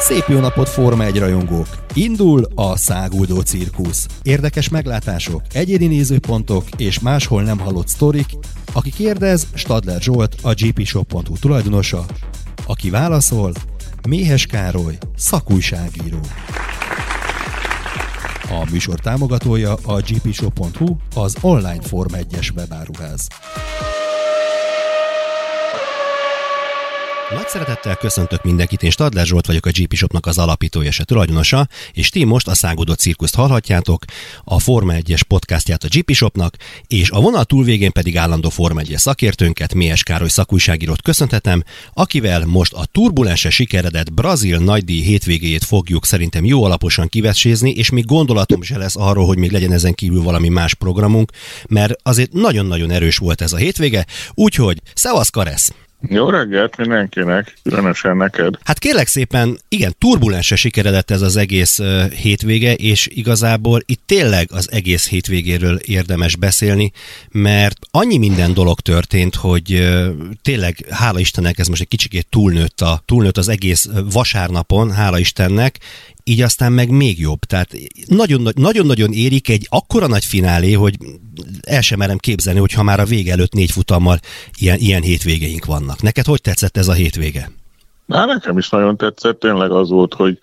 Szép jó napot, Forma 1 rajongók! Indul a száguldó cirkusz. Érdekes meglátások, egyéni nézőpontok és máshol nem hallott sztorik. Aki kérdez, Stadler Zsolt, a gpshop.hu tulajdonosa. Aki válaszol, Méhes Károly, szakújságíró. A műsor támogatója a gpshop.hu, az online Forma 1-es webáruház. Nagy szeretettel köszöntök mindenkit, én Stadler Zsolt vagyok, a GP Shopnak az alapítója és a tulajdonosa, és ti most a száguldó cirkuszt hallhatjátok, a Forma 1-es podcastját a GP Shopnak, és a vonal túlvégén pedig állandó Forma 1-es szakértőnket, Méhes Károly szakújságírót köszönhetem, akivel most a turbulense sikeredett brazil nagydíj hétvégéjét fogjuk szerintem jó alaposan kivesézni, és még gondolatom se lesz arról, hogy még legyen ezen kívül valami más programunk, mert azért nagyon-nagyon erős volt ez a hétvége, úgyhogy szevasz, Karesz! Jó reggelt mindenkinek, különösen neked. Hát kérlek szépen, igen, turbulense sikeredett ez az egész hétvége, és igazából itt tényleg az egész hétvégéről érdemes beszélni, mert annyi minden dolog történt, hogy tényleg, hála Istennek, ez most egy kicsikét túlnőtt az egész vasárnapon, hála Istennek, így aztán meg még jobb. Tehát nagyon-nagyon érik egy akkora nagy finálé, hogy el sem merem képzelni, hogy ha már a vége előtt 4 futammal ilyen hétvégeink vannak. Neked hogy tetszett ez a hétvége? Nekem is nagyon tetszett, tényleg az volt, hogy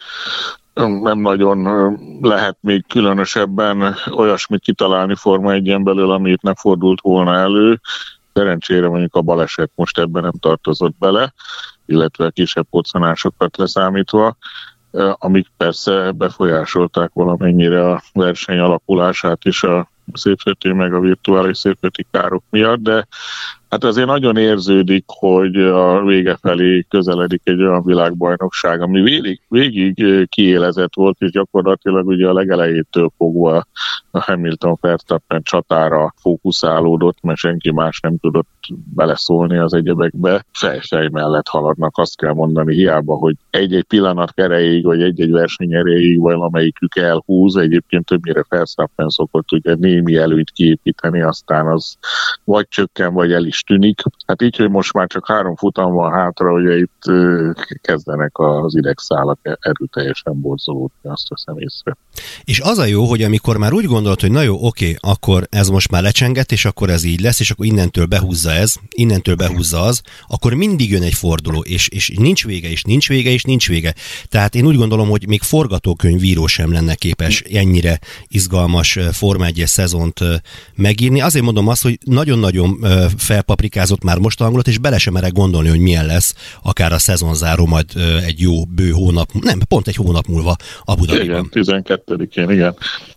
nem nagyon lehet még különösebben olyasmit kitalálni Forma 1-en belül, ami itt ne fordult volna elő. Szerencsére mondjuk a baleset most ebben nem tartozott bele, illetve kisebb poccanásokat leszámítva, amik persze befolyásolták valamennyire a verseny alakulását is a szépföti meg a virtuális szépföti károk miatt, de hát azért nagyon érződik, hogy a vége felé közeledik egy olyan világbajnokság, ami végig kiélezett volt, és gyakorlatilag ugye a legelejétől fogva a Hamilton-Verstappen csatára fókuszálódott, mert senki más nem tudott beleszólni az egyebekbe. Fej mellett haladnak, azt kell mondani, hiába, hogy egy-egy pillanat erejéig, vagy egy-egy verseny erejéig valamelyikük elhúz, egyébként többnyire Verstappen szokott ugye némi előnyt kiépíteni, aztán az vagy csökken, vagy el is tűnik. Hát így, hogy most már csak 3 futam van hátra, ugye itt kezdenek az idegszálak erőteljesen borzolódni, azt veszem észre. És az a jó, hogy amikor már úgy gondolod, hogy na jó, oké, akkor ez most már lecsengett, és akkor ez így lesz, és akkor innentől behúzza ez, innentől behúzza az, akkor mindig jön egy forduló, és nincs vége, és nincs vége, és nincs vége. Tehát én úgy gondolom, hogy még forgatókönyvíró sem lenne képes ennyire izgalmas Forma 1-es szezont megírni. Azért mondom azt, hogy nagyon-nagyon felpaprikázott már most a hangulat, és bele sem merek gondolni, hogy milyen lesz akár a szezonzáró majd egy jó bő hónap, nem, pont egy hónap múlva Abu Dhabiban. Igen, 12-én, igen.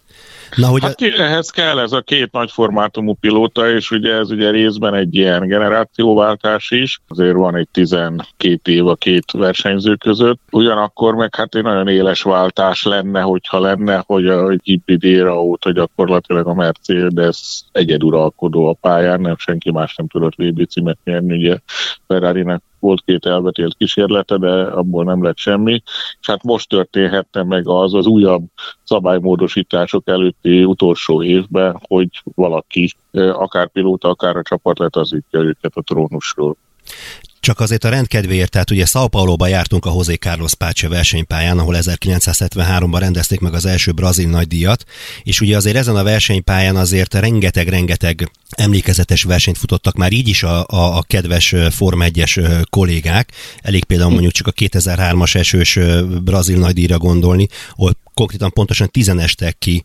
Na, hogy hát ehhez kell ez a 2 nagyformátumú pilóta, és ugye ez ugye részben egy ilyen generációváltás is, azért van egy 12 év a 2 versenyző között, ugyanakkor meg hát egy nagyon éles váltás lenne, hogyha lenne, hogy a hibrid éra óta gyakorlatilag a Mercedes egyeduralkodó a pályán, nem senki más nem tudott VB címet nyerni, ugye Ferrarinek volt 2 elvetélt kísérlete, de abból nem lett semmi, és hát most történhetne meg az újabb szabálymódosítások előtti utolsó évben, hogy valaki, akár pilóta, akár a csapat letazítja őket a trónusról. Csak azért a rendkedvéért, tehát ugye São Pauloban jártunk a José Carlos Pace versenypályán, ahol 1973-ban rendezték meg az első brazil nagydíjat, és ugye azért ezen a versenypályán azért rengeteg emlékezetes versenyt futottak már így is a kedves Forma 1-es kollégák. Elég például mondjuk csak a 2003-as esős brazil nagydíjra gondolni, ahol konkrétan pontosan 10 estek ki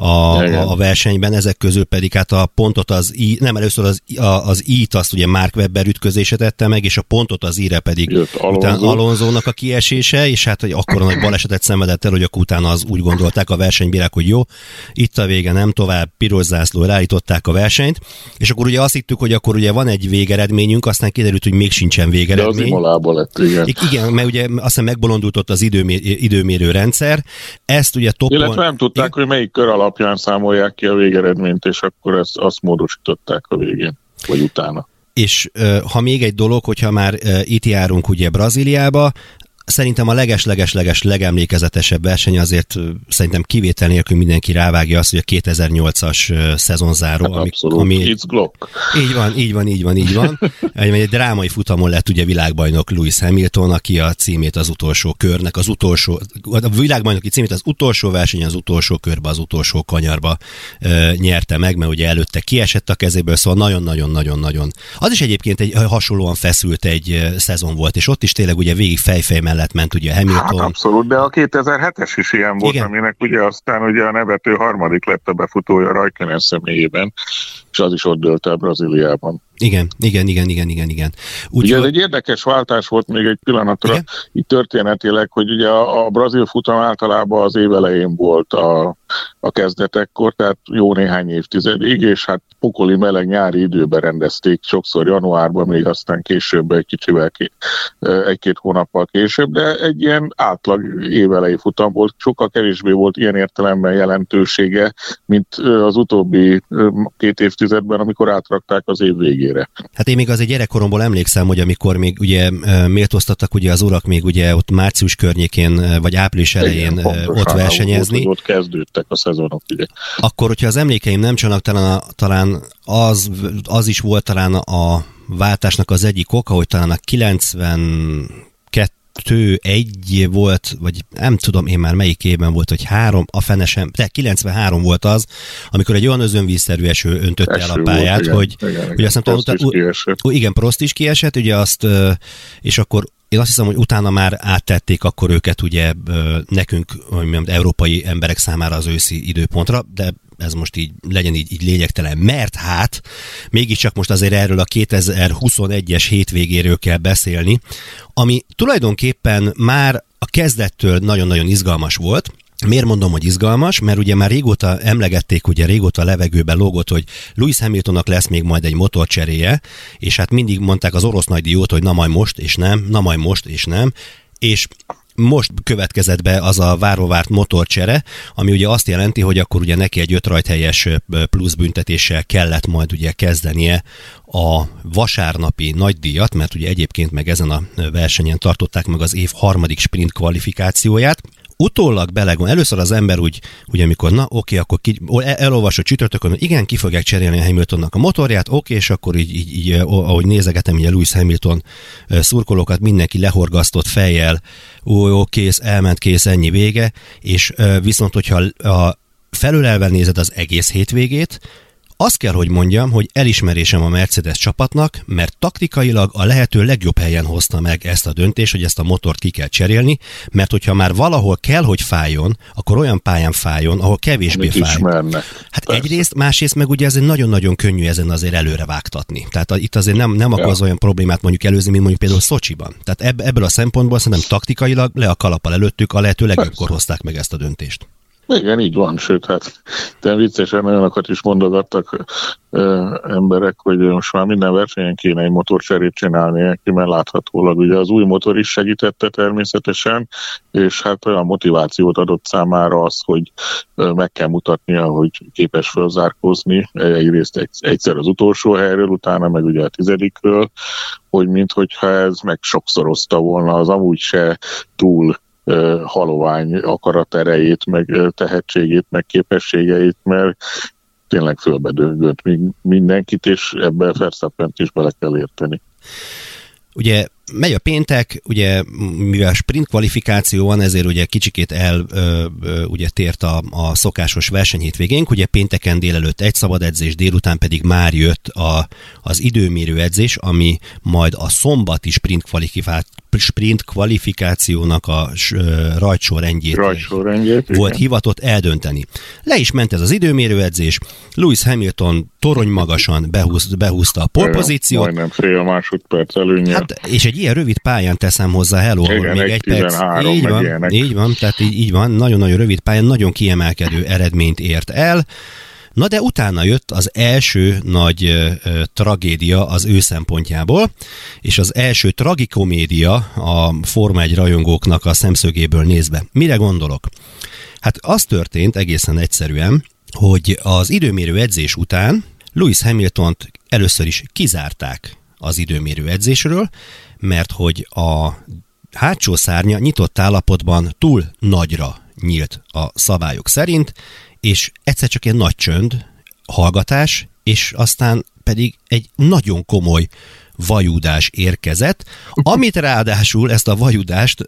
a versenyben, ezek közül pedig hát a pontot először az I-t azt ugye Mark Webber ütközése tette meg, és a pontot az I-re pedig Alonso-nak a kiesése, és hát hogy akkora nagy balesetet szenvedett el, hogy akkor utána az úgy gondolták a versenybírák, hogy jó, itt a vége, nem tovább, piros zászló, ráállították a versenyt, és akkor ugye azt hittük, hogy akkor ugye van egy végeredményünk, aztán kiderült, hogy még sincsen végeredmény. De az Imolából lett, igen. Igen, mert ugye aztán megbolondult ott az időmérő rendszer. Ezt ugye illetve nem tudták, hogy melyik kör alapján számolják ki a végeredményt, és akkor azt módosították a végén, vagy utána. És ha még egy dolog, hogyha már itt járunk ugye Brazíliába, szerintem a leges legemlékezetesebb verseny, azért szerintem kivétel nélkül mindenki rávágja azt, hogy a 2008-as szezonzáró. Hát ami It's Glock. Így van. Egy drámai futamon lett ugye világbajnok Lewis Hamilton, aki a címét az utolsó körnek, a világbajnoki címét az utolsó versenyen, az utolsó körbe, az utolsó kanyarba nyerte meg, mert ugye előtte kiesett a kezéből, szóval nagyon-nagyon. Az is egyébként egy hasonlóan feszült egy szezon volt, és ott is tényleg ugye végig fejfej mellett ment ugye Hamilton. Hát abszolút, de a 2007-es is ilyen volt, igen. Aminek ugye aztán ugye a nevető harmadik lett a befutója Raikkonen személyében, és az is ott dőlt el Brazíliában. Igen. Ugye ez egy érdekes váltás volt még egy pillanatra, igen? Így történetileg, hogy ugye a brazil futam általában az év elején volt a kezdetekkor, tehát jó néhány évtizedig, és hát pokoli meleg nyári időben rendezték, sokszor januárban, még aztán később egy-két hónappal később, de egy ilyen átlag évelei futam volt, sokkal kevésbé volt ilyen értelemben jelentősége, mint az utóbbi 2 évtizedben, amikor átrakták az év végére. Hát én még azért gyerekkoromból emlékszem, hogy amikor még ugye méltóztattak ugye az urak még ugye ott március környékén, vagy április elején ott versenyezni. Ott kezdődtek a szezonok, ugye. akkor, hogyha az emlékeim nem csalnak, talán az is volt talán a váltásnak az egyik oka, hogy talán a 92-1 volt, vagy nem tudom én már melyik évben volt, hogy 3, a fenesem, de 93 volt az, amikor egy olyan özönvízszerű eső öntötte el a pályát, volt, hogy azt nem Prost is kiesett, ugye azt, és akkor én azt hiszem, hogy utána már áttették akkor őket ugye nekünk, európai emberek számára az őszi időpontra, de ez most így legyen így lényegtelen, mert hát mégiscsak most azért erről a 2021-es hétvégéről kell beszélni, ami tulajdonképpen már a kezdettől nagyon-nagyon izgalmas volt. Miért mondom, hogy izgalmas? Mert ugye már régóta emlegették, ugye régóta a levegőben lógott, hogy Lewis Hamiltonnak lesz még majd egy motorcseréje, és hát mindig mondták az orosz nagydíjót, hogy na majd most és nem, és most következett be az a várt motorcsere, ami ugye azt jelenti, hogy akkor ugye neki egy 5 rajthelyes plusz büntetéssel kellett majd ugye kezdenie a vasárnapi nagydíjat, mert ugye egyébként meg ezen a versenyen tartották meg az év harmadik sprint kvalifikációját. Utólag belegond, először az ember úgy amikor akkor elolvasott csütörtökön, hogy igen, ki fogják cserélni a Hamiltonnak a motorját, és akkor így ahogy nézegetem, ugye Lewis Hamilton szurkolókat, mindenki lehorgasztott fejjel, kész, elment, kész, ennyi vége, és viszont, hogyha felülelve nézed az egész hétvégét, azt kell, hogy mondjam, hogy elismerésem a Mercedes csapatnak, mert taktikailag a lehető legjobb helyen hozta meg ezt a döntést, hogy ezt a motort ki kell cserélni, mert hogyha már valahol kell, hogy fájjon, akkor olyan pályán fájjon, ahol kevésbé fáj. Hát egyrészt, másrészt meg ugye ez nagyon-nagyon könnyű ezen azért előre vágtatni. Tehát itt azért nem akarsz olyan problémát mondjuk előzni, mint mondjuk például Szocsiban. Tehát ebből a szempontból szerintem taktikailag le a kalappal előttük, a lehető legjobbkor hozták meg ezt a döntést. Igen, így van, sőt, hát de viccesen olyanokat is mondogattak emberek, hogy most már minden versenyen kéne egy motorcserét csinálni, mert láthatólag ugye az új motor is segítette természetesen, és hát olyan motivációt adott számára az, hogy meg kell mutatnia, hogy képes fölzárkózni, egyrészt egyszer az utolsó helyről, utána meg ugye a 10-ről, hogy minthogyha ez meg sokszorozta volna az amúgy se túl halovány akaraterejét, meg tehetségét, meg képességeit, mert tényleg fölbedöngött mindenkit, és ebben Verstappent is bele kell érteni. Ugye megy a péntek, ugye mivel sprint kvalifikáció van, ezért ugye kicsikét ugye tért a szokásos versenyhétvégénk, ugye pénteken délelőtt egy szabad edzés, délután pedig már jött az időmérő edzés, ami majd a szombati sprint kvalifikációnak a rajtsorrendjét volt igen. Hivatott eldönteni. Le is ment ez az időmérő edzés, Lewis Hamilton torony magasan behúzta a polpozíciót. Majdnem fél másodperc előnye. Hát, és egy ilyen rövid pályán teszem hozzá, hello, igen, még egy perc. Így van, tehát így van, nagyon-nagyon rövid pályán, nagyon kiemelkedő eredményt ért el. Na de utána jött az első nagy tragédia az ő szempontjából, és az első tragikomédia a Forma 1 rajongóknak a szemszögéből nézve. Mire gondolok? Hát az történt egészen egyszerűen, hogy az időmérő edzés után Lewis Hamiltont először is kizárták az időmérő edzésről, mert hogy a hátsó szárnya nyitott állapotban túl nagyra nyílt a szabályok szerint, és egyszer csak egy nagy csönd, hallgatás, és aztán pedig egy nagyon komoly vajúdás érkezett, amit ráadásul ezt a vajudást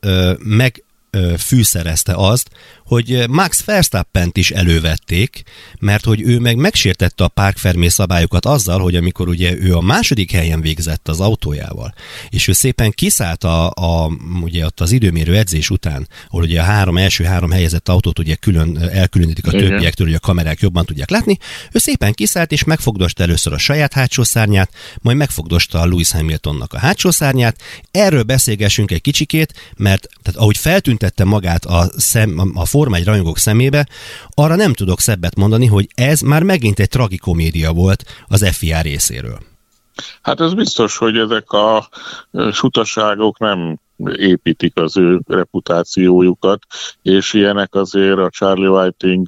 megfűszerezte azt, hogy Max Verstappent is elővették, mert hogy ő meg megsértette a Parc Fermé szabályokat azzal, hogy amikor ugye ő a második helyen végzett az autójával, és ő szépen kiszállt ugye ott az időmérő edzés után, ahol ugye első három helyezett autót ugye elkülönítik a többiektől, hogy a kamerák jobban tudják látni, ő szépen kiszállt és megfogdosta először a saját hátsó szárnyát, majd megfogdosta a Lewis Hamiltonnak a hátsó szárnyát. Erről beszélgessünk egy kicsikét, mert tehát ahogy feltüntette magát a Forma 1 rajongók szemébe, arra nem tudok szebbet mondani, hogy ez már megint egy tragikomédia volt az FIA részéről. Hát ez biztos, hogy ezek a sutaságok nem építik az ő reputációjukat, és ilyenek azért a Charlie Whiting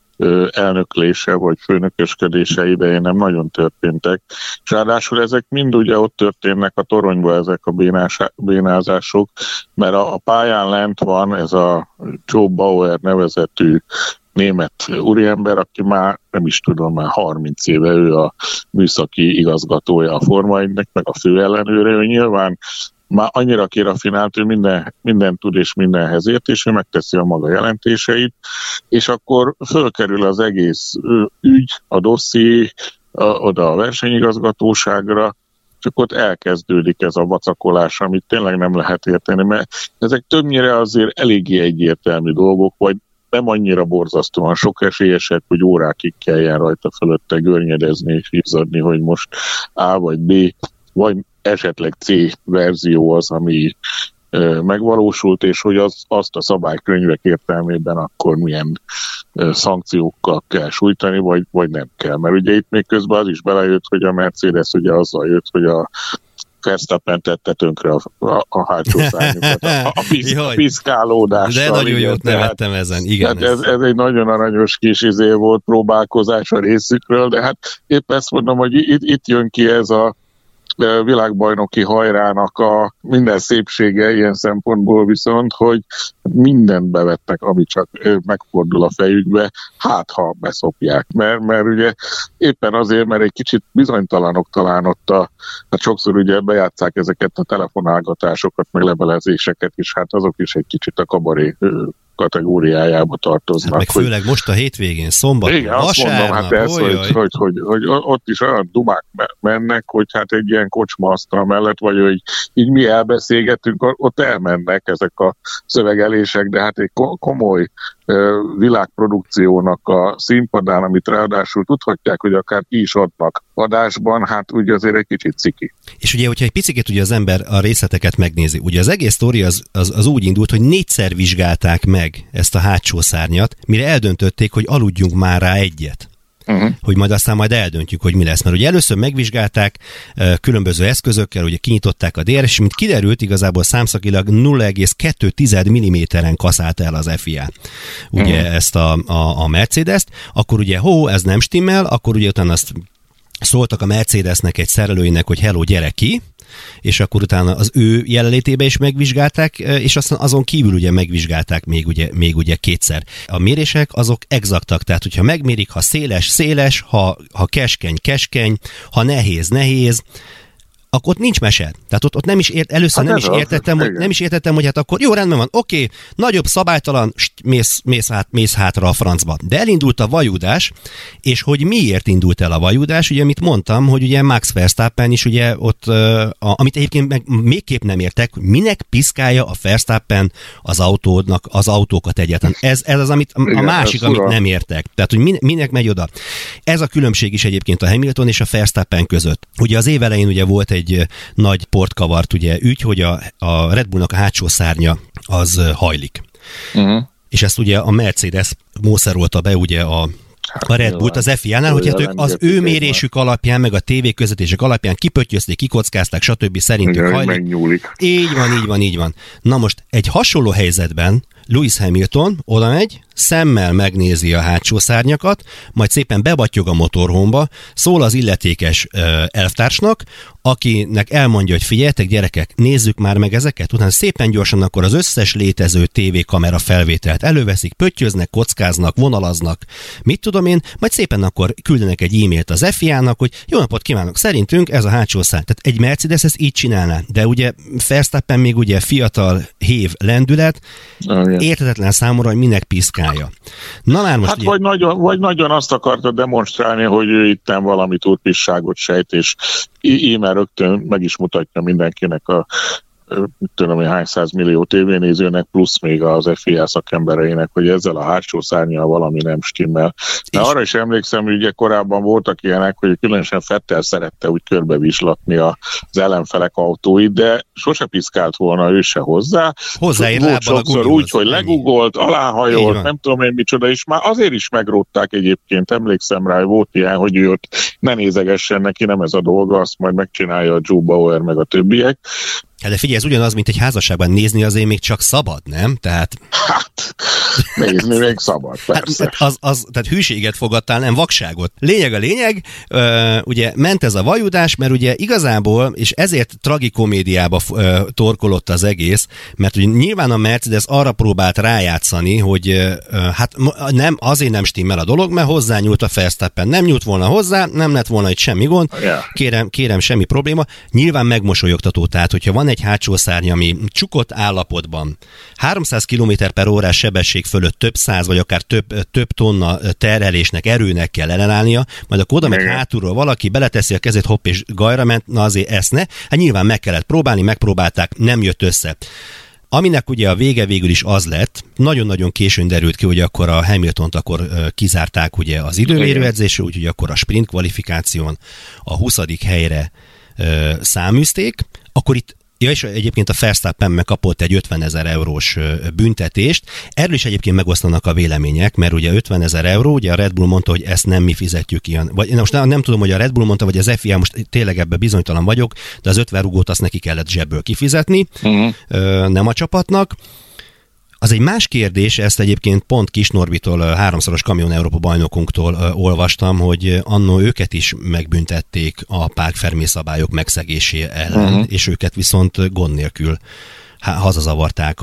elnöklése vagy főnökösködése idején nem nagyon történtek. És ráadásul ezek mind ugye ott történnek a toronyba, ezek a bénázások, mert a pályán lent van ez a Joe Bauer nevezetű német úriember, aki már nem is tudom, már 30 éve ő a műszaki igazgatója a Forma 1-nek, meg a főellenőre, ő nyilván már annyira kirafinált, hogy minden tud és mindenhez ért, és ő megteszi a maga jelentéseit, és akkor fölkerül az egész ügy, a dosszié oda a versenyigazgatóságra, csak ott elkezdődik ez a vacakolás, amit tényleg nem lehet érteni, mert ezek többnyire azért eléggé egyértelmű dolgok, vagy nem annyira borzasztóan sok esélyesek, hogy órákig kelljen rajta fölötte görnyedezni és izzadni, hogy most A vagy B, vagy esetleg C verzió az, ami megvalósult, és hogy azt a szabálykönyvek értelmében akkor milyen szankciókkal kell sújtani, vagy nem kell. Mert ugye itt még közben az is belejött, hogy a Mercedes ugye azzal jött, hogy a Verstappen tette tönkre a hátsó szárnyukat, a piszkálódással. De nagyon jót nevettem ezen, igen. Ez egy nagyon aranyos kis volt, próbálkozás a részükről, de hát épp ezt mondom, hogy itt jön ki ez a világbajnoki hajrának a minden szépsége ilyen szempontból viszont, hogy mindent bevettek, ami csak megfordul a fejükbe, hát ha beszopják. Mert ugye éppen azért, mert egy kicsit bizonytalanok talán ott hát sokszor ugye bejátszák ezeket a telefonálgatásokat, meg levelezéseket, és hát azok is egy kicsit a kabaré kategóriájába tartoznak. Hát meg főleg most a hétvégén, szombaton, igen, vasárnap. Azt mondom, hát ez, hogy ott is olyan dumák mennek, hogy hát egy ilyen kocsmaasztal mellett, vagy hogy így mi elbeszélgetünk, ott elmennek ezek a szövegelések, de hát egy komoly világprodukciónak a színpadán, amit ráadásul tudhatják, hogy akár ki is adnak adásban, hát ugye azért egy kicsit ciki. És ugye, hogyha egy picit ugye az ember a részleteket megnézi, ugye az egész sztori az úgy indult, hogy 4-szer vizsgálták meg ezt a hátsó szárnyat, mire eldöntötték, hogy aludjunk már rá egyet. Hogy majd eldöntjük, hogy mi lesz. Mert ugye először megvizsgálták különböző eszközökkel, ugye kinyitották a DRS, és mint kiderült, igazából számszakilag 0,2 mm-en kaszált el az FIA ugye ezt a Mercedes-t, akkor ugye ez nem stimmel, akkor ugye utána azt szóltak a Mercedesnek, egy szerelőinek, hogy hello, gyere ki, és akkor utána az ő jelenlétében is megvizsgálták, és aztán azon kívül ugye megvizsgálták még ugye kétszer. A mérések azok exaktak, tehát hogyha megmérik, ha széles, ha keskeny, ha nehéz, akkor ott nincs mese. Tehát ott nem is először nem is értettem, hogy hát akkor jó, rendben van, oké, nagyobb szabálytalan, mész hátra a francba. De elindult a vajúdás, és hogy miért indult el a vajúdás, ugye amit mondtam, hogy ugye Max Verstappen is ugye ott, amit egyébként végképp nem értek, minek piszkálja a Verstappen az autókat egyáltalán. Ez az, amit a másik, amit nem értek. Tehát, hogy minek megy oda. Ez a különbség is egyébként a Hamilton és a Verstappen között. Ugye az év elején ugye volt egy nagy portkavart ugye ügy, hogy a Red Bullnak a hátsó szárnya az hajlik. És ezt ugye a Mercedes mószerolta be ugye a Red Bullt az FIA-nál, hogy hát ők az ő mérésük alapján, meg a tévéközvetések alapján kipöttyözték, kikockázták, stb. Szerintük hajlik. Így van. Na most egy hasonló helyzetben Lewis Hamilton oda megy, szemmel megnézi a hátsó szárnyakat, majd szépen bebattyog a motorhomba, szól az illetékes elvtársnak, akinek elmondja, hogy figyeljetek gyerekek, nézzük már meg ezeket, utána szépen gyorsan akkor az összes létező tévékamera felvételt előveszik, pöttyöznek, kockáznak, vonalaznak, mit tudom én, majd szépen akkor küldenek egy e-mailt az FIA-nak, hogy jó napot kívánok, szerintünk ez a hátsó szárny. Tehát egy Mercedes ezt így csinálná, de ugye Verstappen még ugye fiatal, hév lendület, érthetetlen számomra, hogy minek piszkálja. Na már most hát ugye... vagy nagyon azt akarta demonstrálni, hogy ő itten valami turpisságot sejt, és íme rögtön meg is mutatja mindenkinek a tudom, hogy hány 100 millió tévénézőnek, plusz még az FIA szakembereinek, hogy ezzel a hátsó szárnyal valami nem stimmel. De arra is emlékszem, hogy ugye korábban voltak ilyenek, hogy különösen Vettel szerette úgy körbevislatni az ellenfelek autóit, de sose piszkált volna ő se hozzá. Hozzáér volt sokszor úgy, hogy legugolt, aláhajolt, nem tudom én micsoda, és már azért is megrótták egyébként, emlékszem rá, hogy volt ilyen, hogy ő ott ne nézegessen neki, nem ez a dolga, azt majd megcsinálja a Joe Bauer meg a többiek. Hát de figyelj, ez ugyanaz, mint egy házasságban nézni azért még csak szabad, nem? Tehát... Hát, nézni még szabad, persze. Tehát hűséget fogadtál, nem vakságot. Lényeg a lényeg, ugye ment ez a vajudás, mert ugye igazából, és ezért tragikomédiába torkolott az egész, mert ugye nyilván a Mercedes arra próbált rájátszani, hogy hát nem, azért nem stimmel a dolog, mert hozzányúlt a Verstappen. Nem nyújt volna hozzá, nem lett volna itt semmi gond, kérem, semmi probléma. Nyilván megmosolyogtató, tehát hogyha van egy hátsó szárny, ami csukott állapotban 300 km/h sebesség fölött több száz, vagy akár több tonna terhelésnek, erőnek kell ellenállnia, majd akkor oda meg hátulról valaki beleteszi a kezét, hopp és gajra ment, na azért ezt ne. Hát nyilván meg kellett próbálni, megpróbálták, nem jött össze. Aminek ugye a vége végül is az lett, nagyon-nagyon későn derült ki, hogy akkor a Hamiltont akkor kizárták ugye az időmérőedzésről, úgyhogy akkor a sprint kvalifikáción a 20. helyre száműzték, akkor itt és egyébként a Verstappen megkapott egy 50 000 eurós büntetést. Erről is egyébként megosztanak a vélemények, mert ugye 50 000 euró, ugye a Red Bull mondta, hogy ezt nem mi fizetjük ilyen. Vagy most nem tudom, hogy a Red Bull mondta, vagy az FIA, most tényleg ebben bizonytalan vagyok, de az 50 rugót azt neki kellett zsebből kifizetni, nem a csapatnak. Az egy más kérdés, ezt egyébként pont Kis Norbitól, 3-szoros Kamion Európa bajnokunktól olvastam, hogy annó őket is megbüntették a pályafirmi szabályok megszegésé ellen, és őket viszont gond nélkül hazazavarták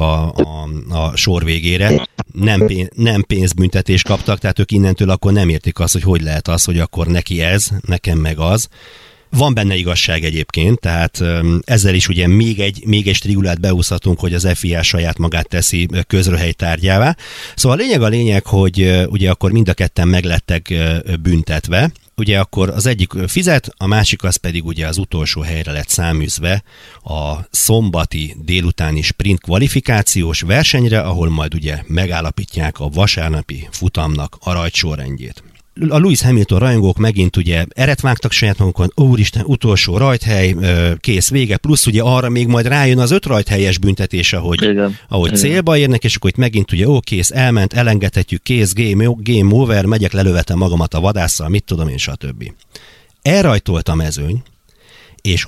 a sor végére. Nem pénzbüntetést kaptak, tehát ők innentől akkor nem értik azt, hogy lehet az, hogy akkor neki ez, nekem meg az. Van benne igazság egyébként, tehát ezzel is ugye még egy strigulát beúszhatunk, hogy az FIA saját magát teszi közröhely tárgyává. Szóval a lényeg, hogy ugye akkor mind a ketten meglettek büntetve, ugye akkor az egyik fizet, a másik az pedig ugye az utolsó helyre lett száműzve a szombati délutáni sprint kvalifikációs versenyre, ahol majd ugye megállapítják a vasárnapi futamnak a rajtsorrendjét. A Lewis Hamilton rajongók megint ugye eret vágtak saját magukon, úristen, utolsó rajthely, kész, vége, plusz ugye arra még majd rájön az 5 rajthelyes büntetés, ahogy célba érnek, és akkor itt megint ugye kész, elment, elengedhetjük, kész, game over, megyek, lelövetem magamat a vadásszal, mit tudom én, stb. Elrajtolt a mezőny, és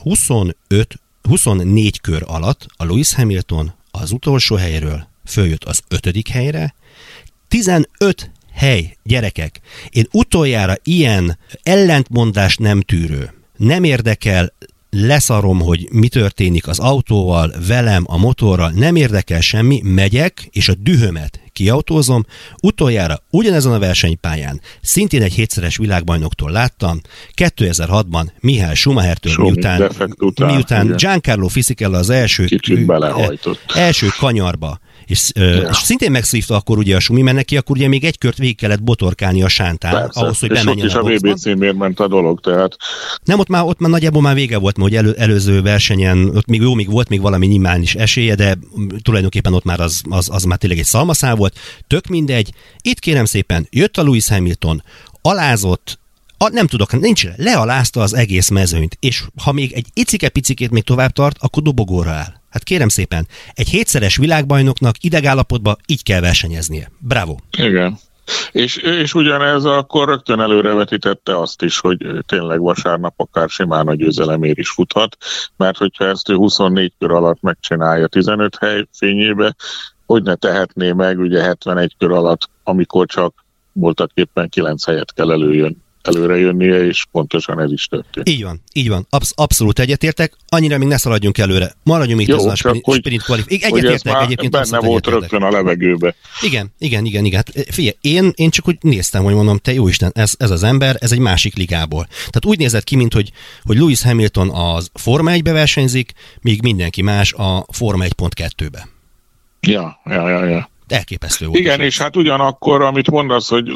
24 kör alatt a Lewis Hamilton az utolsó helyről följött az 5. helyre, 15 hely, gyerekek, én utoljára ilyen ellentmondást nem tűrő, nem érdekel, leszarom, hogy mi történik az autóval, velem, a motorral, nem érdekel semmi, megyek, és a dühömet kiautózom. Utoljára ugyanezen a versenypályán szintén egy 7-szeres világbajnoktól láttam, 2006-ban Michael Schumachertől, miután Giancarlo Fisichella az első kanyarba, és szintén megszívta akkor ugye a Sumi, mert neki akkor ugye még egy kört végig kellett botorkálni a sántán, persze, ahhoz, hogy bemenjen a boxba. És ott is a VB címért ment a dolog, tehát... Nem, ott már nagyjából már vége volt, mert hogy előző versenyen, ott még volt még valami minimális esélye, de tulajdonképpen ott már az már tényleg egy szalmaszál volt. Tök mindegy. Itt kérem szépen, jött a Lewis Hamilton, alázott, lealázta az egész mezőnyt, és ha még egy icike-picikét még tovább tart, akkor dobogóra áll. Hát kérem szépen, egy 7-szeres világbajnoknak idegállapotban így kell versenyeznie. Bravo! Igen. És ugyanez akkor rögtön előrevetítette azt is, hogy tényleg vasárnap akár simán a győzelemért is futhat, mert hogyha ezt ő 24 kör alatt megcsinálja 15 hely fényébe, hogy ne tehetné meg ugye 71 kör alatt amikor csak voltak éppen 9 helyet kell előre jönnie, és pontosan ez is történt. Így van. Abszolút egyetértek. Annyira még ne szaladjunk előre. Maradjunk itt azon a sprint kvalifikáció. Egyetértek egyébként. Benne volt rögtön a levegőbe. Igen. Hát figyelj, én csak úgy néztem, hogy mondom, te jóisten, ez az ember, ez egy másik ligából. Tehát úgy nézett ki, mint hogy Lewis Hamilton az Forma 1-be versenyzik, míg mindenki más a Forma 1.2-be. Ja. Elképesztő volt. Igen, és hát ugyanakkor, amit mondasz, hogy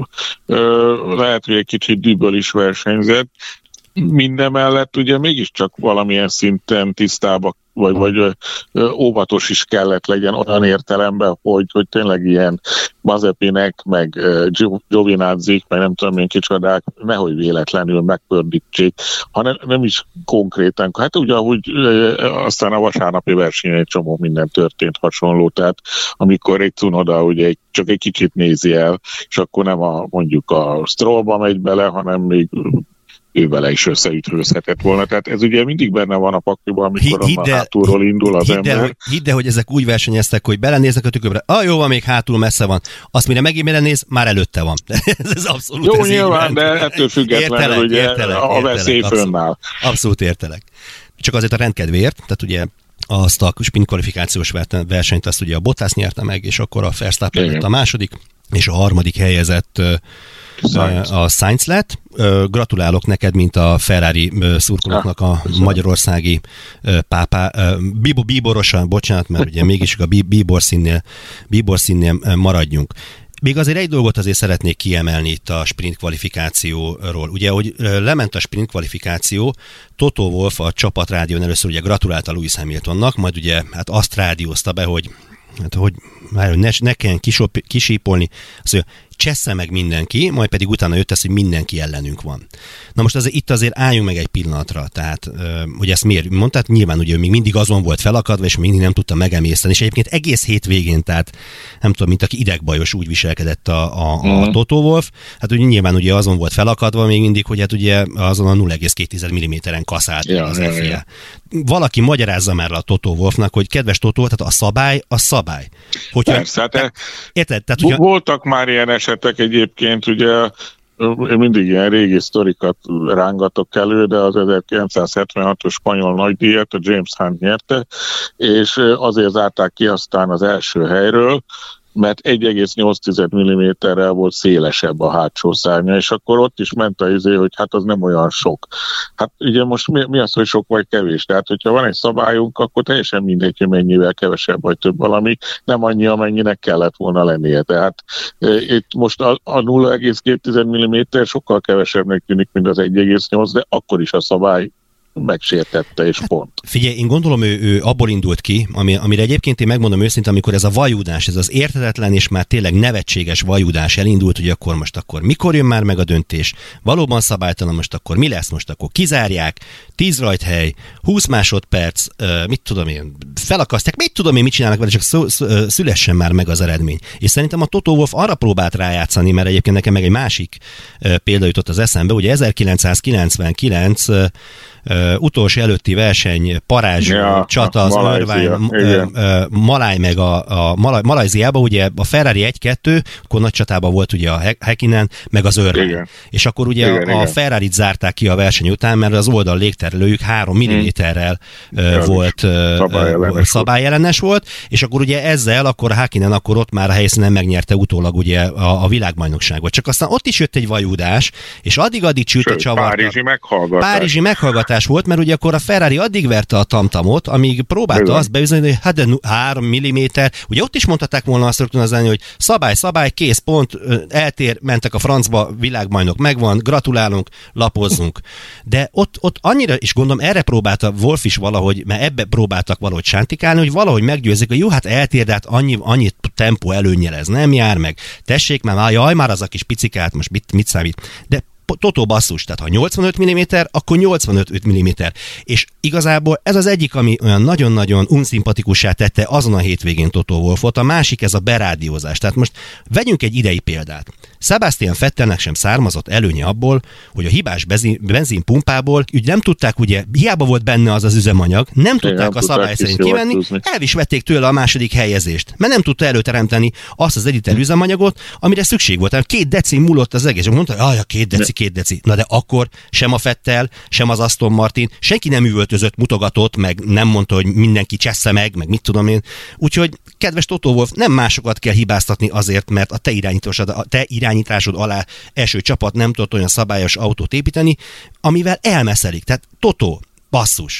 lehet, hogy egy kicsit dübből is versenyzett, mindemellett ugye mégiscsak valamilyen szinten tisztába, vagy óvatos is kellett legyen olyan értelemben, hogy tényleg ilyen Mazepinek, meg Giovinazzik, meg nem tudom én kicsodák, nehogy véletlenül megpördítsék, hanem nem is konkrétan. Hát ugye, ahogy aztán a vasárnapi versenyen egy csomó minden történt hasonló, tehát amikor egy Tsunoda ugye csak egy kicsit nézi el, és akkor nem mondjuk a Strollba megy bele, hanem még ő vele is összeütközhetett volna. Tehát ez ugye mindig benne van a pakliban, amikor hátulról indul az ember. Hidd el, hogy ezek úgy versenyeztek, hogy belenéznek a tükörbe, jó van, még hátul messze van. Azt mire megint belenéz, már előtte van. Ez abszolút. Jó, nyilván, de ettől függetlenül ugye a veszély fönnáll. Abszolút értelek. Csak azért a rendkedvéért, tehát ugye azt a sprint kvalifikációs versenyt azt ugye a Bottas nyerte meg, és akkor a Verstappen lett a második, és a harmadik helyezett a Sainz lett. Gratulálok neked, mint a Ferrari szurkolóknak a magyarországi bíborosa, bocsánat, mert ugye mégis a bíbor színnél maradjunk. Még azért egy dolgot azért szeretnék kiemelni itt a sprint kvalifikációról. Ugye, hogy lement a sprint kvalifikáció, Toto Wolff a csapatrádión először ugye gratulált a Lewis Hamiltonnak, majd ugye hát azt rádiózta be, hogy ne kelljen kisípolni, azt mondja, csessze meg mindenki, majd pedig utána jött ez, hogy mindenki ellenünk van. Na most itt azért álljunk meg egy pillanatra, tehát hogy ezt miért mondtad, nyilván ugye még mindig azon volt felakadva, és mindig nem tudta megemészteni, és egyébként egész hétvégén, tehát nem tudom, mint aki idegbajos úgy viselkedett a Toto Wolff, hát ugye nyilván ugye azon volt felakadva még mindig, hogy hát ugye azon a 0,2 mm-en kaszált az FIA. Valaki magyarázza már a Toto Wolffnak, hogy kedves Toto, tehát a szabály. Hogyha, persze, hát érted? Tehát, voltak már ilyen esetek egyébként, ugye én mindig ilyen régi sztorikat rángatok elő, de az 1976-os spanyol nagydíjat a James Hunt nyerte, és azért zárták ki aztán az első helyről, mert 1,8 mm-rel volt szélesebb a hátsó szárnya, és akkor ott is ment hogy hát az nem olyan sok. Hát ugye most mi az, hogy sok vagy kevés? Tehát, hogyha van egy szabályunk, akkor teljesen mindegy, hogy mennyivel kevesebb vagy több valami, nem annyi, amennyinek kellett volna lennie. Tehát itt most a 0,2 mm sokkal kevesebbnek tűnik, mint az 1,8, de akkor is a szabály megsértette, és pont. Figyelj, én gondolom, ő abból indult ki, amire egyébként én megmondom őszintén, amikor ez a vajudás, ez az érthetetlen és már tényleg nevetséges vajudás elindult, hogy akkor mikor jön már meg a döntés? Valóban szabálytalan, most akkor mi lesz? Most akkor kizárják, 10 rajthely, 20 másodperc, mit tudom én, felakasztják, mit csinálnak vele, csak szülessen már meg az eredmény. És szerintem a Toto Wolff arra próbált rájátszani, mert egyébként nekem meg egy másik példa jutott az eszembe, ugye 1999 utolsó előtti verseny, parázs, csata az Maláj meg a Malajziában, ugye a Ferrari 1-2, akkor nagy csatában volt ugye a Häkkinen, meg az Irvine. És akkor ugye a Ferrarit zárták ki a verseny után, mert az oldal légterelőjük 3 mm-rel volt szabályellenes volt, és akkor ugye ezzel akkor a Häkkinen akkor ott már a helyszínen megnyerte utólag ugye a világbajnokságot. Csak aztán ott is jött egy vajúdás, és addig csülte csavarta. Párizsi meghallgatás volt, mert ugye akkor a Ferrari addig verte a tamtamot, amíg próbálta azt bebizonyítani, hogy hát de 3 mm, ugye ott is mondhatták volna azt rögtön az elni, hogy szabály, kész, pont, eltér, mentek a francba, világbajnok megvan, gratulálunk, lapozzunk. De ott annyira, és gondolom erre próbálta Wolff is valahogy, mert ebbe próbáltak valahogy sántikálni, hogy valahogy meggyőzik, hogy jó, hát eltér, de hát annyi tempó előnnyel ez nem jár meg. Tessék már, jaj, már az a kis picikát, most mit számít. De Toto basszus, tehát ha 85 mm, akkor 85 mm. És igazából ez az egyik, ami olyan nagyon-nagyon unszimpatikussá tette azon a hétvégén Toto Wolffot, a másik ez a berádiózás. Tehát most vegyünk egy idei példát. Sebastian Vettelnek sem származott előnye abból, hogy a hibás benzinpumpából úgy nem tudták, ugye, hiába volt benne az üzemanyag, nem tudták a szabály szerint kivenni, el is vették tőle a második helyezést, mert nem tudta előteremteni azt az egy liter üzemanyagot, amire szükség volt. 2 deci múlott az egész. Mondta, hogy 2 deci. Na de akkor sem a Vettel, sem az Aston Martin, senki nem üvöltözött, mutogatott, meg nem mondta, hogy mindenki csessze meg mit tudom én. Úgyhogy, kedves Toto Wolff, nem másokat kell hibáztatni azért, mert a te irányításod alá eső csapat nem tudott olyan szabályos autót építeni, amivel elmeszelik. Tehát Toto, basszus.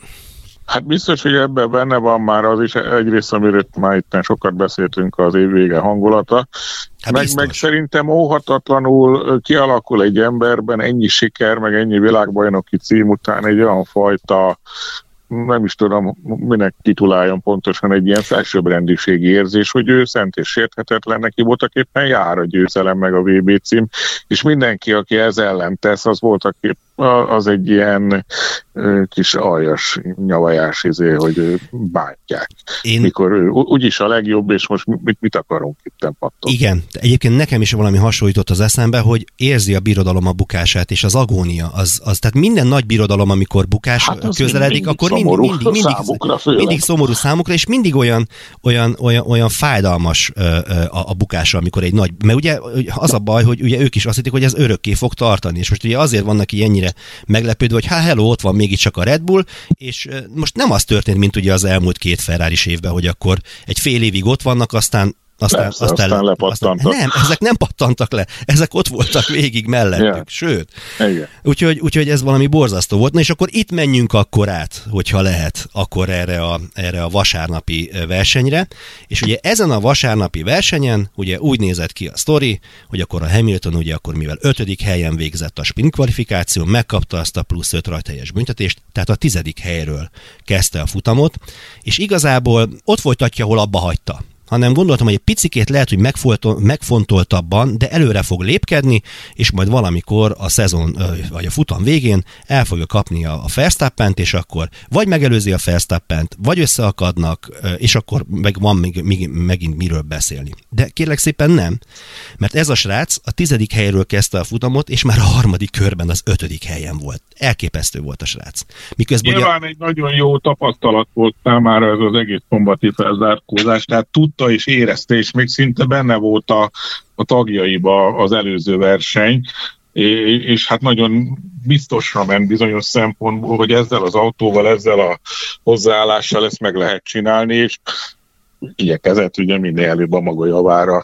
Hát biztos, hogy ebben benne van már az is egyrészt, amiről már itt sokat beszéltünk, az évvége hangulata. Hát meg szerintem óhatatlanul kialakul egy emberben ennyi siker, meg ennyi világbajnoki cím után egy olyan fajta, nem is tudom, minek tituláljon pontosan, egy ilyen felsőbbrendiségi érzés, hogy ő szent és sérthetetlen, neki voltak éppen jár a győzelem meg a VB cím, és mindenki, aki ez ellen tesz, az voltak épp az egy ilyen kis aljas, nyavajás hogy bántják. Mikor ő úgyis a legjobb, és most mit akarunk itt pattogni. Igen, egyébként nekem is valami hasonlított az eszembe, hogy érzi a birodalom a bukását, és az agónia. Tehát minden nagy birodalom, amikor bukás közeledik, akkor mindig szomorú számukra, és mindig olyan fájdalmas a bukása, amikor egy nagy... Mert ugye az a baj, hogy ugye ők is azt hitték, hogy ez örökké fog tartani, és most ugye azért vannak ennyire meglepődve, hogy hello, ott van mégiscsak a Red Bull, és most nem az történt, mint ugye az elmúlt 2 Ferraris évben, hogy akkor egy fél évig ott vannak, aztán lepattantak. Nem, ezek nem pattantak le, ezek ott voltak végig mellettük, sőt. Úgyhogy ez valami borzasztó volt. Na és akkor itt menjünk akkor át, hogyha lehet, akkor erre a vasárnapi versenyre, és ugye ezen a vasárnapi versenyen ugye úgy nézett ki a sztori, hogy akkor a Hamilton ugye akkor mivel 5. helyen végzett a sprint kvalifikáció, megkapta azt a plusz 5 rajthelyes büntetést, tehát a 10. helyről kezdte a futamot, és igazából ott folytatja, hol abba hagyta. Hanem gondoltam, hogy egy picikét lehet, hogy megfontoltabban, de előre fog lépkedni, és majd valamikor a szezon, vagy a futam végén el fogja kapni a Verstappent, és akkor vagy megelőzi a Verstappent, vagy összeakadnak, és akkor meg van megint miről beszélni. De kérlek szépen nem, mert ez a srác a 10. helyről kezdte a futamot, és már a 3. körben az 5. helyen volt. Elképesztő volt a srác. Miközben nyilván egy nagyon jó tapasztalat volt számára ez az egész szombati felzárkózás, tehát tudta és érezte, és még szinte benne volt a tagjaiba az előző verseny, és hát nagyon biztosra ment bizonyos szempontból, hogy ezzel az autóval, ezzel a hozzáállással ezt meg lehet csinálni, és igyekezett ugye minél előbb a maga javára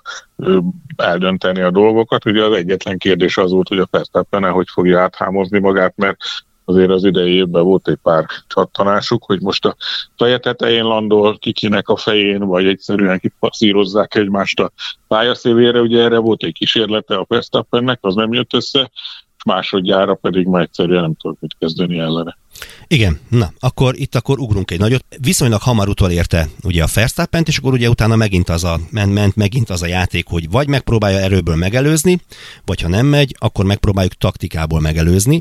eldönteni a dolgokat. Ugye az egyetlen kérdés az volt, hogy a Verstappen hogy fogja áthámozni magát, mert azért az idei évben volt egy pár csattanásuk, hogy most a feje tetején landol, kikinek a fején, vagy egyszerűen kipasszírozzák egymást a pályaszélére. Ugye erre volt egy kísérlete a Verstappennek, az nem jött össze, és másodjára pedig már egyszerűen nem tudok mit kezdeni ellene. Igen, na, akkor ugrunk egy nagyot. Viszonylag hamar utolérte ugye a Verstappent, és akkor ugye utána megint megint az a játék, hogy vagy megpróbálja erőből megelőzni, vagy ha nem megy, akkor megpróbáljuk taktikából megelőzni.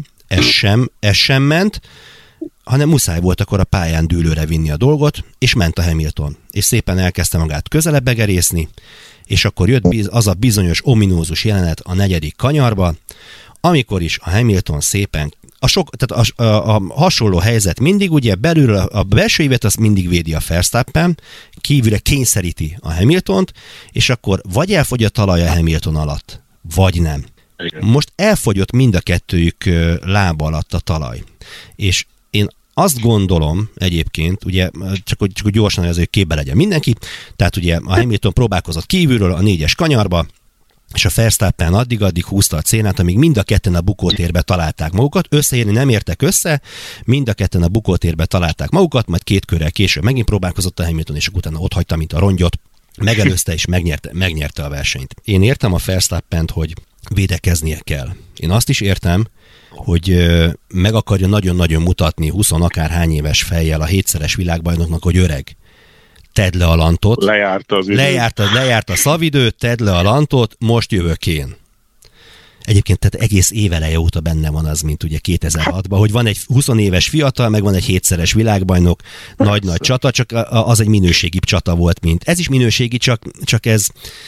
Ez sem ment, hanem muszáj volt akkor a pályán dűlőre vinni a dolgot, és ment a Hamilton. És szépen elkezdte magát közelebb begerészni, és akkor jött az a bizonyos ominózus jelenet a 4. kanyarba, amikor is a Hamilton szépen, tehát a hasonló helyzet mindig, ugye belülről a belső évet azt mindig védi a Verstappen, kívülre kényszeríti a Hamiltont, és akkor vagy elfogy a talaj a Hamilton alatt, vagy nem. Most elfogyott mind a kettőjük lába alatt a talaj. És én azt gondolom egyébként, ugye, csak hogy gyorsan azért képbe legyen mindenki, tehát ugye a Hamilton próbálkozott kívülről a 4-es kanyarba, és a Verstappen addig húzta a cénát, amíg mind a ketten a bukótérbe találták magukat. Összeérni nem értek össze, mind a ketten a bukótérbe találták magukat, majd 2 körrel később megint próbálkozott a Hamilton, és utána ott hagyta, mint a rongyot, megelőzte és megnyerte a versenyt. Én értem a Verstappent, hogy védekeznie kell. Én azt is értem, hogy meg akarja nagyon-nagyon mutatni 20 akárhány éves fejjel a 7-szeres világbajnoknak, hogy öreg. Tedd le a lantot. Lejárt a szavidőt, tedd le a lantot, most jövök én. Egyébként tehát egész éveleje óta benne van az, mint ugye 2006-ban, hogy van egy 20 éves fiatal, meg van egy 7-szeres világbajnok, nagy csata, csak az egy minőségibb csata volt, mint. Ez is minőségi, csak ez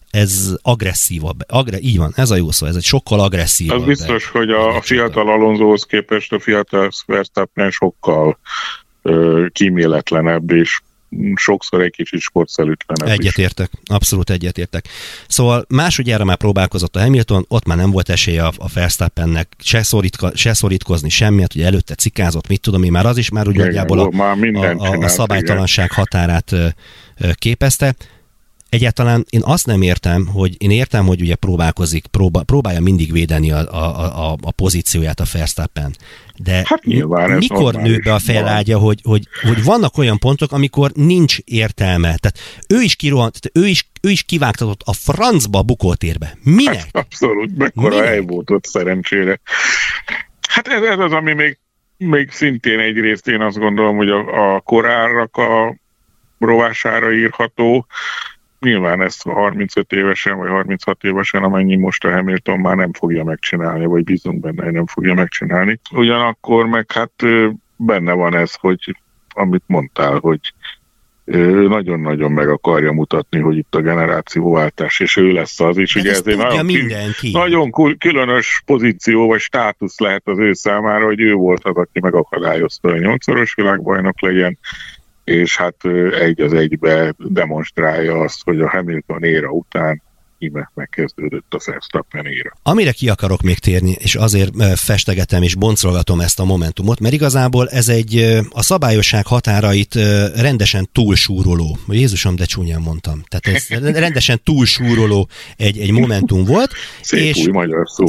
ez agresszívabb. Így van, ez a jó szó, ez egy sokkal agresszívabb. Az biztos, hogy a fiatal Alonsohoz képest a fiatal Verstappen sokkal kíméletlenebb, és sokszor egy kicsit sportszelőtlenebb. Egyetértek, abszolút egyetértek. Szóval másodjára már próbálkozott a Hamilton, ott már nem volt esélye a Verstappennek se szorítkozni semmiet, ugye előtte cikázott, mit tudom én, már az is már úgy nagyjából a szabálytalanság határát képezte. Egyáltalán én azt nem értem, hogy én értem, hogy ugye próbálja mindig védeni a pozícióját a Verstappen. De hát mikor nő be a fejlágya, hogy vannak olyan pontok, amikor nincs értelme. Tehát ő is kirohant, ő is kivágtatott a francba bukótérbe. Minek? Hát abszolút, mekkora hely volt ott szerencsére. Hát ez az, ami még szintén egyrészt én azt gondolom, hogy a korárak a rovására írható. Nyilván ezt 35 évesen, vagy 36 évesen, amennyi most a Hamilton már nem fogja megcsinálni, vagy bízunk benne, hogy nem fogja megcsinálni. Ugyanakkor meg hát benne van ez, hogy amit mondtál, hogy nagyon-nagyon meg akarja mutatni, hogy itt a generációváltás, és ő lesz az is. Ugye ez egy nagyon különös pozíció, vagy státusz lehet az ő számára, hogy ő volt az, aki megakadályozta, hogy 8-szoros világbajnok legyen, és hát egy az egybe demonstrálja azt, hogy a Hamilton éra után íme megkezdődött a Verstappen éra. Amire ki akarok még térni, és azért festegetem és boncolgatom ezt a momentumot, mert igazából ez a szabályosság határait rendesen túlsúroló, Jézusom, de csúnyán mondtam. Tehát ez rendesen túlsúroló egy momentum volt. Szép és új magyar szó.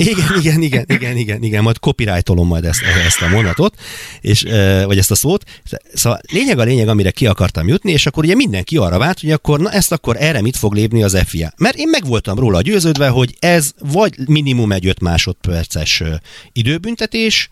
Igen, majd copyrightolom majd ezt a mondatot, vagy ezt a szót. Szóval lényeg, amire ki akartam jutni, és akkor ugye mindenki arra várt, hogy akkor erre mit fog lépni az FIA. Mert én meg voltam róla győződve, hogy ez vagy minimum egy 5 másodperces időbüntetés,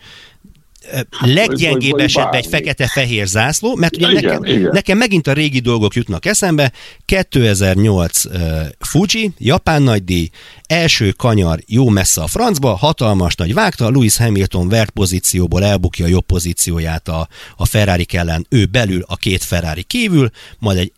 leggyengébb esetben egy fekete-fehér zászló, mert ugye nekem megint a régi dolgok jutnak eszembe. 2008 Fuji, japán nagydíj, első kanyar jó messze a francba, hatalmas nagy vágta, Lewis Hamilton vert pozícióból elbukja a jobb pozícióját a Ferrari ellen, ő belül, a két Ferrari kívül, majd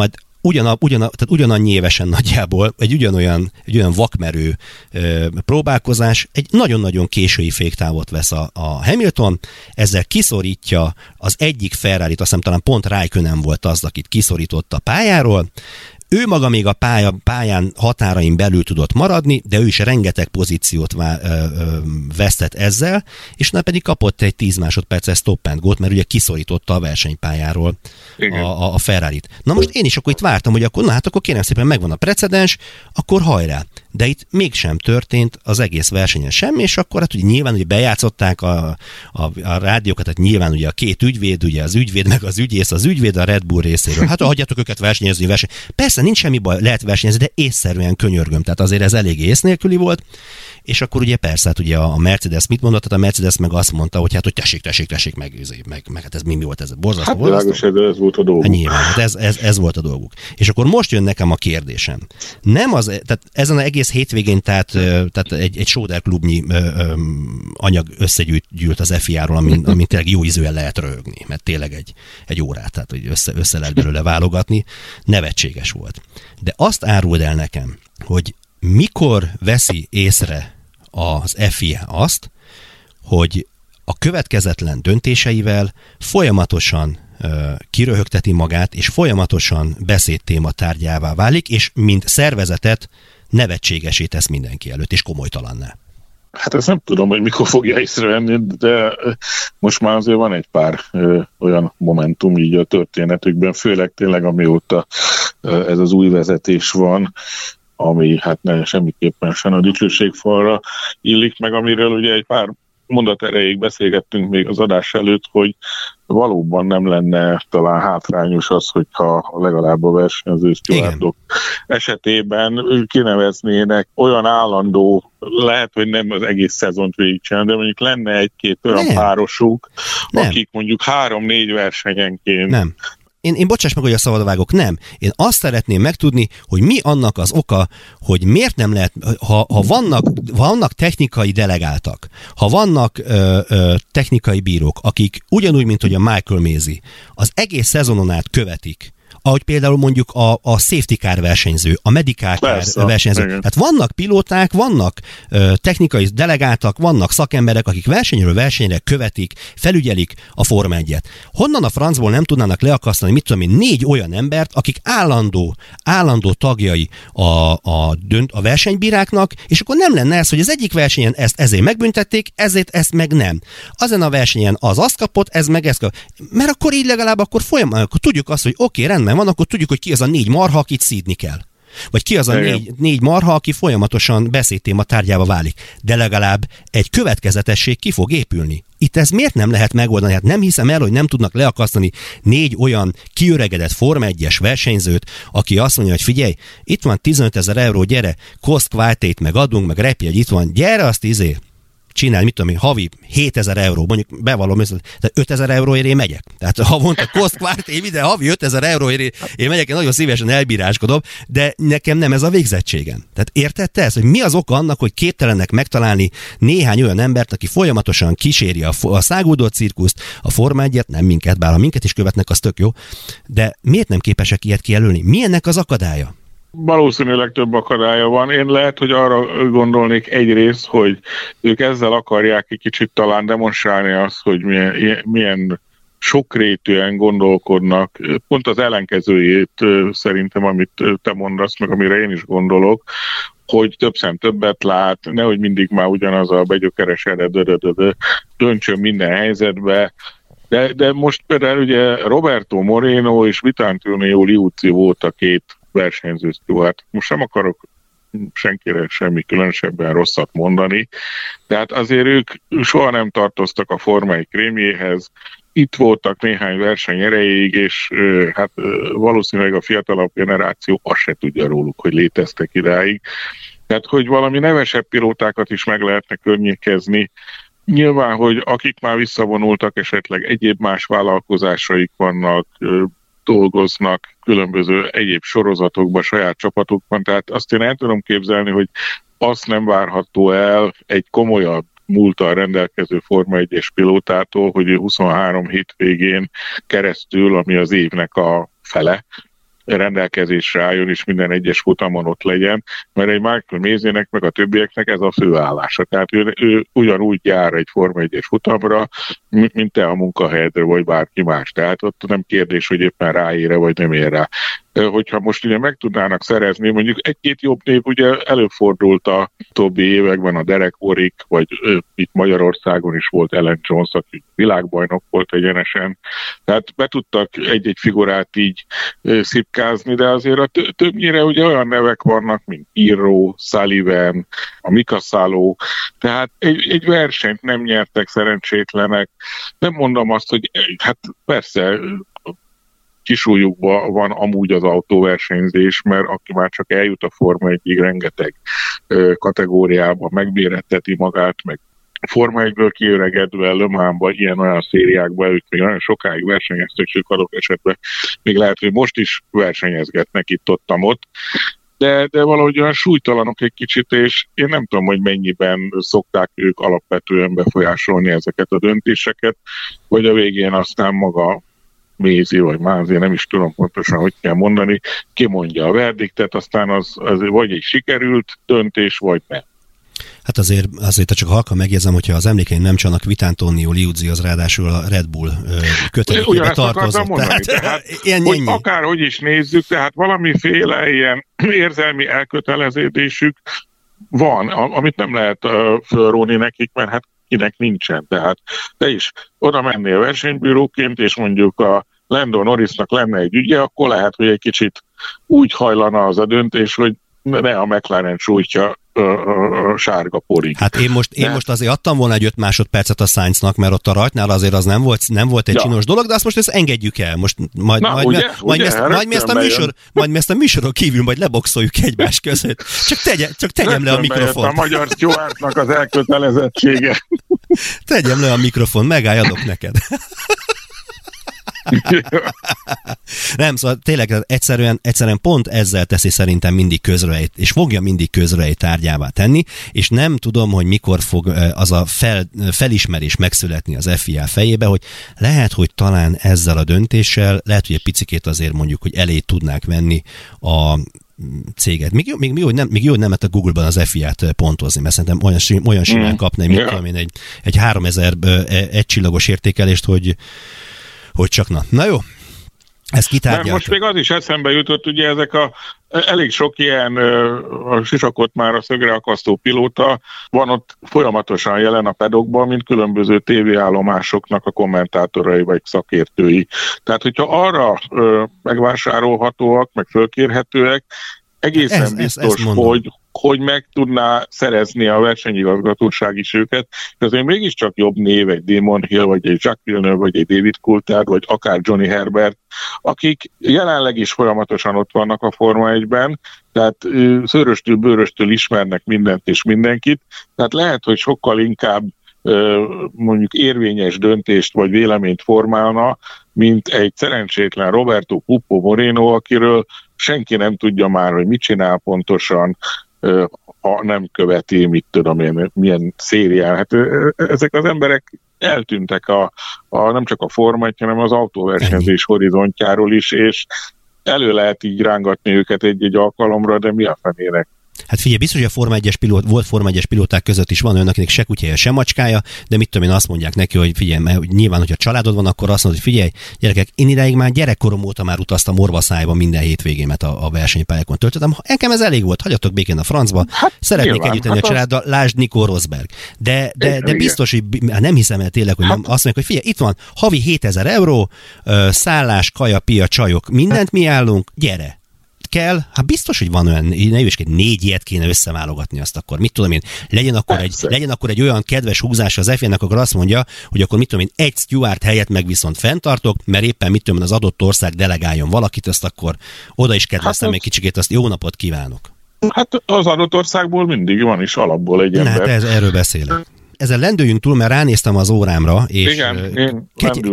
ugyanannyi évesen nagyjából egy ugyanolyan vakmerő próbálkozás, egy nagyon-nagyon késői féktávot vesz a Hamilton, ezzel kiszorítja az egyik Ferrarit, azt hiszem talán pont Raikkonen volt az, akit kiszorított a pályáról. Ő maga még a pályán határain belül tudott maradni, de ő is rengeteg pozíciót vesztett ezzel, és na pedig kapott egy 10 másodperces stop and go-t, mert ugye kiszorította a versenypályáról a Ferrarit. Na most én is akkor itt vártam, hogy akkor kérem szépen megvan a precedens, akkor hajrá. De itt mégsem történt az egész versenyen semmi, és akkor hát ugye nyilván ugye bejátszották a rádiókat, tehát nyilván ugye a két ügyvéd, ugye az ügyvéd meg az ügyész, az ügyvéd a Red Bull részéről. Hát hagyjatok őket versenyezni, Persze nincs semmi baj, lehet versenyezni, de észszerűen könyörgöm, tehát azért ez elég ész nélküli volt. És akkor ugye persze, hát ugye a Mercedes mit mondott? Tehát a Mercedes meg azt mondta, hogy hát, hogy tessék meg hát ez mi volt, ez borzasztó. Hát világos, ez volt a dolguk. Hát nyilván, hát ez volt a dolguk. És akkor most jön nekem a kérdésem. Nem az, tehát ezen az egész hétvégén, tehát egy Schroeder klubnyi anyag összegyűlt az FIA-ról, amin tényleg jó ízűen lehet röhögni, mert tényleg egy órát, tehát hogy össze lehet belőle válogatni, nevetséges volt. De azt áruld el nekem, hogy mikor veszi észre az FIA azt, hogy a következetlen döntéseivel folyamatosan kiröhögteti magát, és folyamatosan beszédtéma tárgyává válik, és mint szervezetet nevetségesé tesz mindenki előtt, és komolytalanná. Hát ezt nem tudom, hogy mikor fogja észrevenni, de most már azért van egy pár olyan momentum így a történetükben, főleg tényleg amióta ez az új vezetés van, ami hát semmiképpen sem a dicsőségfalra illik, meg amiről ugye egy pár mondat erejéig beszélgettünk még az adás előtt, hogy valóban nem lenne talán hátrányos az, hogyha legalább a versenyző stewardok esetében kineveznének olyan állandó, lehet, hogy nem az egész szezont végigcsinálni, de mondjuk lenne egy-két olyan párosuk, akik mondjuk 3-4 versenyenként. Nem. Én bocsáss meg, hogy a szabadvágok, nem. Én azt szeretném megtudni, hogy mi annak az oka, hogy miért nem lehet, ha vannak technikai delegáltak, ha vannak technikai bírók, akik ugyanúgy, mint hogy a Michael Masi, az egész szezonon át követik ahogy például mondjuk a safety car versenyző, a medical car versenyző. Igen. Hát vannak pilóták, vannak technikai delegáltak, vannak szakemberek, akik versenyről versenyre követik, felügyelik a Forma 1-et. Honnan a francból nem tudnának leakasztani, mit tudom én, 4 olyan embert, akik állandó tagjai a versenybíráknak, és akkor nem lenne ez, hogy az egyik versenyen ezt ezért megbüntették, ezért ezt meg nem. Ezen a versenyen az azt kapott, ez meg ezt kapott. Mert akkor így legalább akkor akkor tudjuk azt, hogy oké, rendben van, akkor tudjuk, hogy ki az a 4 marha, akit szídni kell. Vagy ki az a 4 marha, aki folyamatosan beszédtéma tárgyába válik. De legalább egy következetesség ki fog épülni. Itt ez miért nem lehet megoldani? Hát nem hiszem el, hogy nem tudnak leakasztani 4 olyan kiöregedett Forma 1-es versenyzőt, aki azt mondja, hogy figyelj, itt van 15 000 euró, gyere, cost quality-t meg adunk, meg repjegy, itt van, gyere azt csinálj, mit tudom én, havi 7000 euró, mondjuk bevallom, tehát 5000 euróért én megyek. Tehát havonta cost quality, minden havi 5000 euróért én megyek, én nagyon szívesen elbíráskodom, de nekem nem ez a végzettségem. Tehát érted te ezt, hogy mi az oka annak, hogy képtelenek megtalálni néhány olyan embert, aki folyamatosan kíséri a száguldó cirkuszt, a Forma 1-et, nem minket, bár ha minket is követnek, az tök jó, de miért nem képesek ilyet kijelölni? Mi ennek az akadálya? Valószínűleg több akadálya van. Én lehet, hogy arra gondolnék egyrészt, hogy ők ezzel akarják egy kicsit talán demonstrálni azt, hogy milyen sokrétűen gondolkodnak. Pont az ellenkezőjét szerintem, amit te mondasz, meg amire én is gondolok, hogy több szem többet lát, nehogy mindig már ugyanaz a begyökeres döntsön minden helyzetbe. De most például ugye Roberto Moreno és Vitantonio Liuzzi volt a 2 versenyző Stuart. Most nem akarok senkire semmi különösebben rosszat mondani, tehát azért ők soha nem tartoztak a Forma 1 krémjéhez, itt voltak néhány verseny erejéig, és hát valószínűleg a fiatalabb generáció azt se tudja róluk, hogy léteztek idáig. Tehát, hogy valami nevesebb pilótákat is meg lehetne környékezni. Nyilván, hogy akik már visszavonultak, esetleg egyéb más vállalkozásaik vannak, dolgoznak különböző egyéb sorozatokban, saját csapatokban, tehát azt én el tudom képzelni, hogy azt nem várható el egy komolyabb múlttal rendelkező Forma 1-es pilótától, hogy ő 23 hétvégén keresztül, ami az évnek a fele, rendelkezésre álljon, és minden egyes futamon ott legyen, mert egy Michael Maisie-nek meg a többieknek ez a főállása. Tehát ő ugyanúgy jár egy Forma 1-es futamra, mint te a munkahelyedre, vagy bárki más. Tehát ott nem kérdés, hogy éppen ráér-e, vagy nem ér rá. Hogyha most ugye meg tudnának szerezni, mondjuk 1-2 jobb név ugye előfordult a utóbbi években a Derek Warwick, vagy itt Magyarországon is volt Ellen Jones, aki világbajnok volt egyenesen. Tehát be tudtak egy-egy figurát így szipkázni, de azért többnyire ugye olyan nevek vannak, mint Irro, Sullivan, a Mika Salo, tehát egy versenyt nem nyertek szerencsétlenek. Nem mondom azt, hogy hát persze kisúlyukban van amúgy az autóversenyzés, mert aki már csak eljut a Forma 1-ig, rengeteg kategóriában megbéretteti magát, meg Forma 1-ből kiöregedve Le Mans-ba, ilyen-olyan szériákban ők még nagyon sokáig versenyeztek, sőt adott esetben még lehet, hogy most is versenyezgetnek itt-ott. De valahogy olyan súlytalanok egy kicsit, és én nem tudom, hogy mennyiben szokták ők alapvetően befolyásolni ezeket a döntéseket, vagy a végén aztán maga Maisie vagy Maisie, nem is tudom pontosan, hogy kell mondani, kimondja a verdiktet, aztán az vagy egy sikerült döntés, vagy nem. Hát azért csak halkan megjegyzem, hogyha az emlékeim nem csalnak, Vitantonio Liuzzi az ráadásul a Red Bull kötelékébe tartozott. Hogy akárhogy is nézzük, tehát valamiféle ilyen érzelmi elköteleződésük van, amit nem lehet fölróni nekik, mert hát kinek nincsen. Tehát te is oda mennél versenybíróként, és mondjuk a Lando Norrisnak lenne egy ügye, akkor lehet, hogy egy kicsit úgy hajlana az a döntés, hogy ne a McLaren sújtja a sárga porig. Hát én most azért adtam volna egy 5 másodpercet a Sainznak, mert ott a rajtnál azért az nem volt egy csinos dolog, de azt most ezt engedjük el. Most majd mi ezt a műsoron kívül majd leboxoljuk egymás között. Csak tegyem le a mikrofont. A magyar Stewartnak az elkötelezettsége. Tegyem le a mikrofon, megállj, adok neked. Nem, szóval tényleg egyszerűen pont ezzel teszi szerintem mindig közrejét, és fogja mindig közrejét tárgyává tenni, és nem tudom, hogy mikor fog az a felismerés megszületni az FIA fejébe, hogy lehet, hogy talán ezzel a döntéssel, lehet, hogy egy picikét azért mondjuk, hogy elé tudnák venni a céget. Még jó, hogy nem lehet a Google-ban az FIA-t pontozni, mert szerintem olyan simán kapna, mint tudom én, egy 3000 egycsillagos értékelést, hogy csak na. Na jó, ezt kitárgyalta. Most még az is eszembe jutott, ugye ezek elég sok ilyen a sisakot már a szögre akasztó pilóta van ott folyamatosan jelen a pedokban, mint különböző tévéállomásoknak a kommentátorai vagy szakértői. Tehát, hogyha arra megvásárolhatóak, meg fölkérhetőek, egészen biztos, hogy meg tudná szerezni a versenyigazgatóság is őket, és azért mégiscsak jobb név egy Damon Hill, vagy egy Jacques Villeneuve, vagy egy David Coulthard, vagy akár Johnny Herbert, akik jelenleg is folyamatosan ott vannak a Forma 1-ben, tehát szőröstől, bőröstől ismernek mindent és mindenkit, tehát lehet, hogy sokkal inkább mondjuk érvényes döntést vagy véleményt formálna, mint egy szerencsétlen Roberto Pupo Moreno, akiről senki nem tudja már, hogy mit csinál pontosan, ha nem követi, mit tudom én, milyen szérián. Hát ezek az emberek eltűntek nem csak a Forma 1, hanem az autóversenyzés horizontjáról is, és elő lehet így rángatni őket egy alkalomra, de mi a fenének? Hát figyelj, biztos, hogy a volt Forma 1-es pilóták között is van olyan, akinek se kutyája, se macskája, de mit tudom én, azt mondják neki, hogy figyelj, mert nyilván, hogyha családod van, akkor azt mondod, hogy figyelj, gyerekek, én idáig már gyerekkorom óta már utaztam orvaszájban minden hétvégémet a versenypályákon töltöttem. Nekem ez elég volt, hagyjatok békén a francba, szeretnék együtt lenni a családdal, lásd Nico Rosberg. De biztos, hogy nem hiszem el tényleg, hogy nem azt mondják, hogy figyelj, itt van havi 7000 euró, szállás, kaja, pia, csajok, mindent mi állunk, gyere. Kell, hát biztos, hogy van olyan, ne jössék, 4 ilyet kéne összeválogatni azt akkor. Mit tudom én, legyen akkor egy olyan kedves húzás az F1-nek, akkor azt mondja, hogy akkor mit tudom én, egy steward helyett meg viszont fenntartok, mert éppen mit tudom én, az adott ország delegáljon valakit, azt akkor oda is kedveztem egy kicsikét, azt jó napot kívánok. Hát az adott országból mindig van is alapból egy ember. Hát erről beszélek. Ezzel lendüljünk túl, mert ránéztem az órámra, és igen,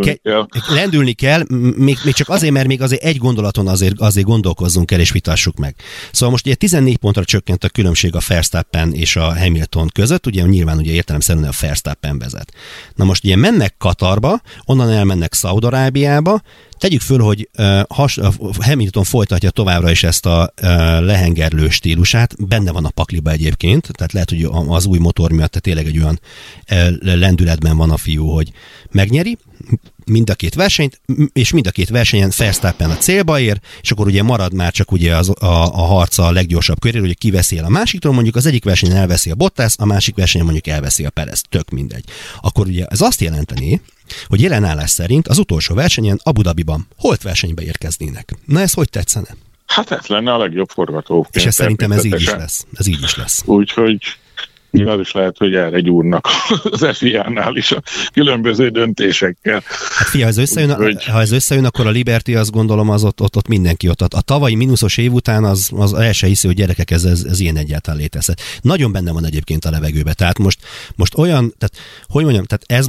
lendülni kell, még csak azért, mert még azért egy gondolaton azért gondolkozzunk el, és vitassuk meg. Szóval most ugye 14 pontra csökkent a különbség a Verstappen és a Hamilton között, ugye nyilván ugye értelemszerűen a Verstappen vezet. Na most ugye mennek Katarba, onnan elmennek Szaúd-Arábiába, tegyük föl, hogy Hamilton folytatja továbbra is ezt a lehengerlő stílusát, benne van a pakliba egyébként, tehát lehet, hogy az új motor miatt tényleg egy olyan lendületben van a fiú, hogy megnyeri mind a két versenyt, és mind a két versenyen Verstappen a célba ér, és akkor ugye marad már csak ugye a harca a leggyorsabb köréről, hogy kiveszi el a másiktól, mondjuk az egyik versenyen elveszi a Bottas, a másik versenyen mondjuk elveszi a Perez, tök mindegy. Akkor ugye ez azt jelenteni, hogy jelen állás szerint az utolsó versenyen Abu Dhabiban holt versenybe érkeznének. Na ez hogy tetszene? Hát ez lenne a legjobb forgatókönyv. És ez szerintem ez így is lesz. Ez így is lesz. Úgyhogy az is lehet, hogy erre gyúrnak az FIA-nál is a különböző döntésekkel. Hát figyelj, ha ez összejön, akkor a Liberty, azt gondolom, az ott mindenki ott. A tavalyi mínuszos év után az el se hiszi, hogy gyerekek, ez ilyen egyáltalán létezhet. Nagyon benne van egyébként a levegőbe. Tehát most olyan, tehát hogy mondjam, tehát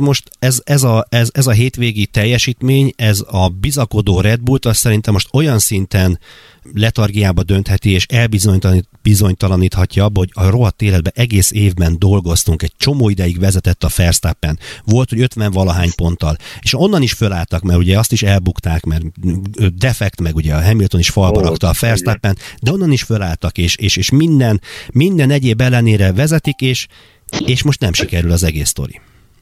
ez a hétvégi teljesítmény, ez a bizakodó Red Bullt, azt szerintem most olyan szinten letargiába döntheti, és elbizonytalaníthatja abba, hogy a rohadt életben egész évben dolgoztunk, egy csomó ideig vezetett a Verstappen, volt, hogy 50-valahány ponttal, és onnan is fölálltak, mert ugye azt is elbukták, mert defekt, meg ugye a Hamilton is falba rakta a Verstappen, de onnan is fölálltak, és minden egyéb ellenére vezetik, és most nem sikerül az egész sztori.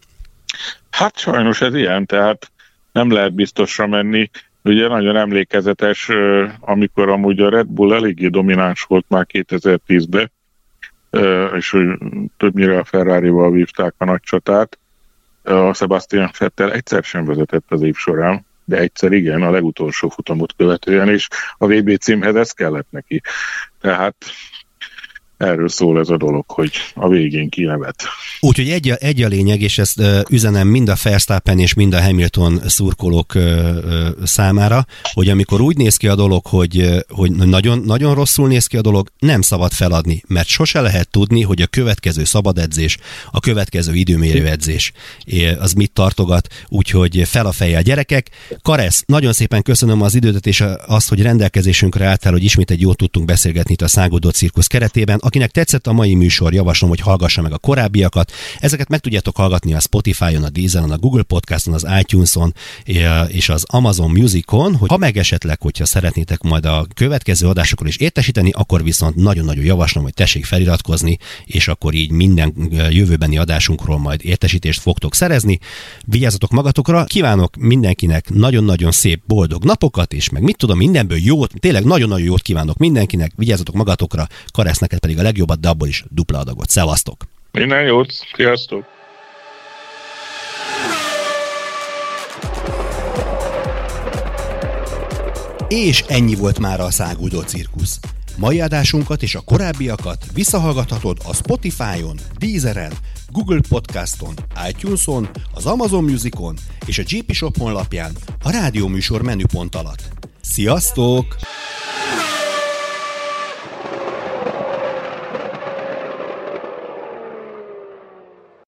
Hát sajnos ez ilyen, tehát nem lehet biztosra menni. Ugye nagyon emlékezetes, amikor amúgy a Red Bull eléggé domináns volt már 2010-ben, és többnyire a Ferrarival vívták a nagy csatát. A Sebastian Vettel egyszer sem vezetett az év során, de egyszer igen, a legutolsó futamot követően, és a VB címhez ez kellett neki. Tehát erről szól ez a dolog, hogy a végén kinevet. Úgyhogy egy a lényeg, és ezt üzenem mind a Verstappen és mind a Hamilton szurkolók számára, hogy amikor úgy néz ki a dolog, hogy nagyon, nagyon rosszul néz ki a dolog, nem szabad feladni, mert sose lehet tudni, hogy a következő szabadedzés, a következő időmérő edzés az mit tartogat, úgyhogy fel a fejjel, gyerekek. Karesz, nagyon szépen köszönöm az időt és azt, hogy rendelkezésünkre álltál, hogy ismét egy jót tudtunk beszélgetni itt a Száguldó Cirkusz keretében. Akinek tetszett a mai műsor, javaslom, hogy hallgassa meg a korábbiakat. Ezeket meg tudjátok hallgatni a Spotify-on, a Deezeren, a Google Podcaston, az iTunes-on és az Amazon Musicon, hogy ha meg esetleg, hogyha szeretnétek majd a következő adásokról is értesíteni, akkor viszont nagyon-nagyon javaslom, hogy tessék feliratkozni, és akkor így minden jövőbeni adásunkról majd értesítést fogtok szerezni. Vigyázzatok magatokra, kívánok mindenkinek nagyon-nagyon szép, boldog napokat, és meg mit tudom, mindenből jót, tényleg nagyon-nagyon jót kívánok mindenkinek, vigyázzatok magatokra, Karesz, neked pedig a legjobbat, de abból is dupla adagot. Szevasztok! Minden jót, sziasztok! És ennyi volt már a Száguldó Cirkusz. Mai adásunkat és a korábbiakat visszahallgathatod a Spotify-on, Deezeren, Google Podcaston, iTunes-on, az Amazon Musicon és a GP Shop honlapján a rádióműsor menüpont alatt. Sziasztok!